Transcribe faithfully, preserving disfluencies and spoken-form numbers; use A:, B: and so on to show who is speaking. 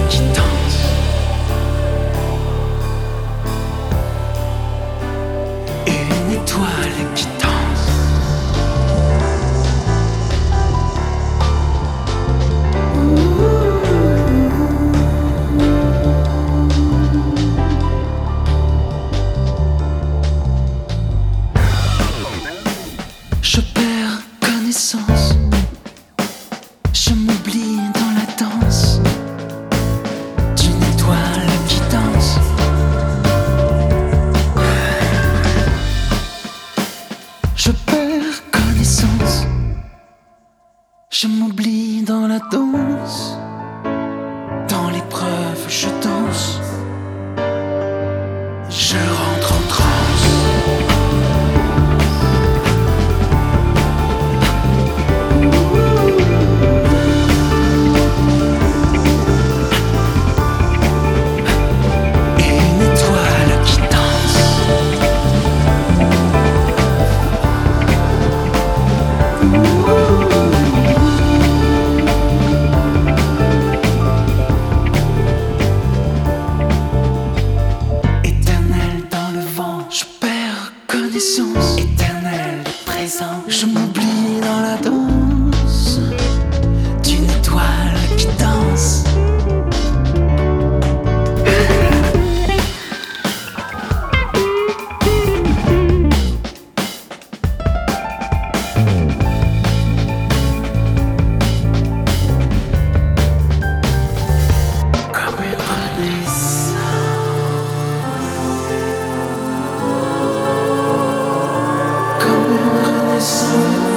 A: qui danse. Une étoile qui danse. Je perds connaissance. Je m'oublie dans la danse d'une étoile qui danse. Je perds connaissance. Je m'oublie dans la danse. Dans l'épreuve, je danse. Je rentre en transe. Éternel présent, je m'oublie dans la danse d'une étoile qui danse. Comme une renaissance. So